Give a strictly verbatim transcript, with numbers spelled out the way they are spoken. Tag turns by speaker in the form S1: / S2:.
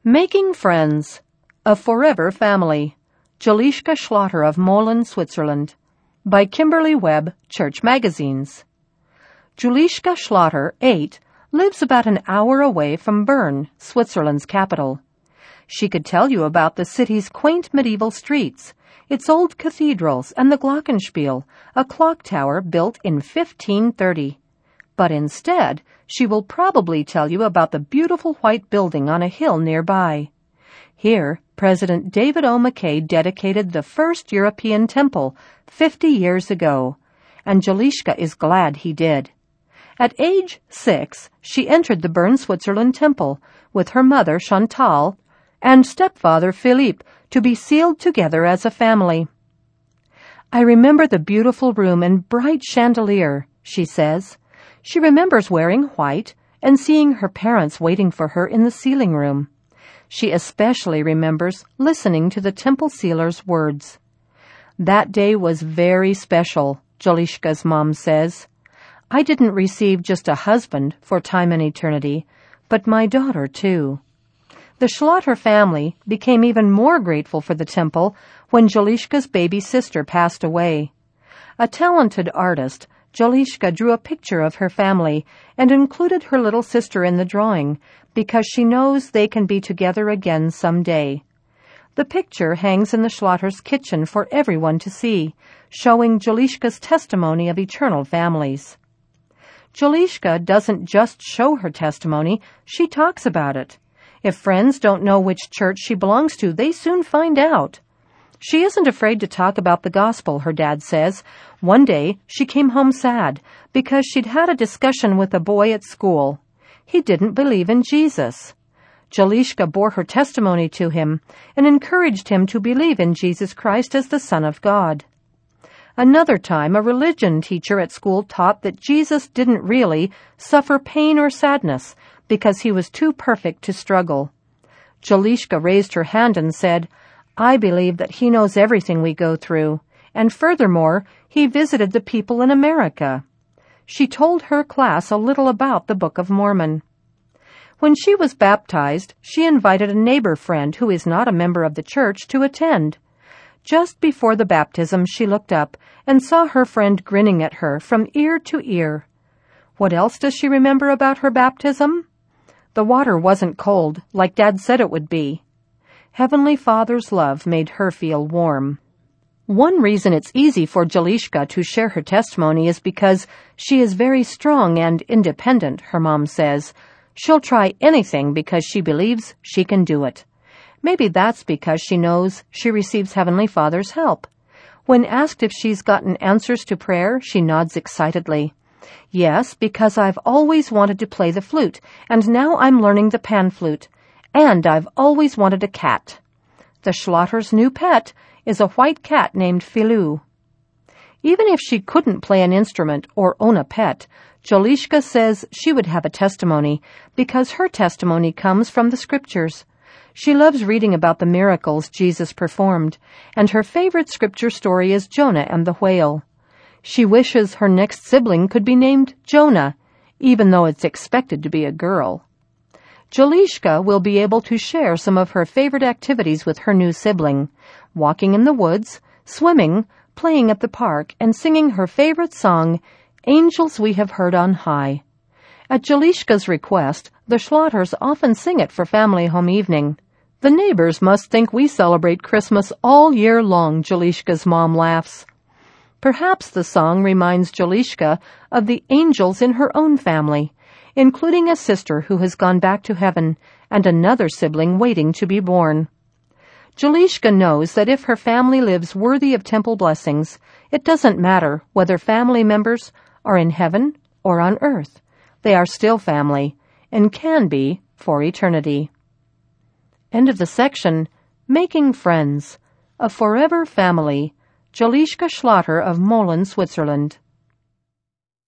S1: Making Friends, A Forever Family, Jolischka Schlatter of Mollin, Switzerland, by Kimberly Webb, Church Magazines. Jolischka Schlatter, eight, lives about an hour away from Bern, Switzerland's capital. She could tell you about the city's quaint medieval streets, its old cathedrals, and the Glockenspiel, a clock tower built in fifteen thirty. But instead, she will probably tell you about the beautiful white building on a hill nearby. Here, President David O. McKay dedicated the first European temple fifty years ago, and Jolischka is glad he did. At age six, she entered the Bern, Switzerland temple with her mother Chantal and stepfather Philippe to be sealed together as a family. "I remember the beautiful room and bright chandelier," she says. She remembers wearing white and seeing her parents waiting for her in the sealing room. She especially remembers listening to the temple sealer's words. "That day was very special," Jolischka's mom says. "I didn't receive just a husband for time and eternity, but my daughter, too." The Schlatter family became even more grateful for the temple when Jolischka's baby sister passed away. A talented artist, Jolischka drew a picture of her family and included her little sister in the drawing because she knows they can be together again someday. The picture hangs in the Schlatters' kitchen for everyone to see, showing Jolischka's testimony of eternal families. Jolischka doesn't just show her testimony, she talks about it. If friends don't know which church she belongs to, they soon find out. She isn't afraid to talk about the gospel, her dad says. One day, she came home sad because she'd had a discussion with a boy at school. He didn't believe in Jesus. Jolischka bore her testimony to him and encouraged him to believe in Jesus Christ as the Son of God. Another time, a religion teacher at school taught that Jesus didn't really suffer pain or sadness because he was too perfect to struggle. Jolischka raised her hand and said, "I believe that he knows everything we go through, and furthermore, he visited the people in America." She told her class a little about the Book of Mormon. When she was baptized, she invited a neighbor friend who is not a member of the church to attend. Just before the baptism, she looked up and saw her friend grinning at her from ear to ear. What else does she remember about her baptism? The water wasn't cold, like Dad said it would be. Heavenly Father's love made her feel warm. One reason it's easy for Jolischka to share her testimony is because she is very strong and independent, her mom says. She'll try anything because she believes she can do it. Maybe that's because she knows she receives Heavenly Father's help. When asked if she's gotten answers to prayer, she nods excitedly. "Yes, because I've always wanted to play the flute, and now I'm learning the pan flute. And I've always wanted a cat." The Schlatters' new pet is a white cat named Filou. Even if she couldn't play an instrument or own a pet, Jolischka says she would have a testimony because her testimony comes from the scriptures. She loves reading about the miracles Jesus performed, and her favorite scripture story is Jonah and the whale. She wishes her next sibling could be named Jonah, even though it's expected to be a girl. Jolischka will be able to share some of her favorite activities with her new sibling, walking in the woods, swimming, playing at the park, and singing her favorite song, "Angels We Have Heard on High." At Jolischka's request, the Schlatters often sing it for family home evening. "The neighbors must think we celebrate Christmas all year long," Jolischka's mom laughs. Perhaps the song reminds Jolischka of the angels in her own family, including a sister who has gone back to heaven and another sibling waiting to be born. Jolischka knows that if her family lives worthy of temple blessings, it doesn't matter whether family members are in heaven or on earth. They are still family and can be for eternity. End of the section. Making Friends, A Forever Family, Jolischka Schlatter of Mollin, Switzerland.